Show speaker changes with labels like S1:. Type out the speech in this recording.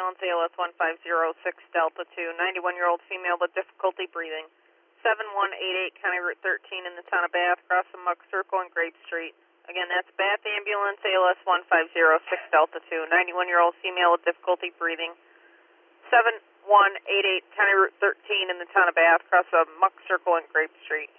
S1: ambulance ALS 1506 Delta 2, 91-year-old female with difficulty breathing. 7188 County Route 13 in the town of Bath, across the Muck Circle and Grape Street. Again, that's Bath Ambulance ALS 1506 Delta 2, 91-year-old female with difficulty breathing. 7188 County Route 13 in the town of Bath, across the Muck Circle and Grape Street.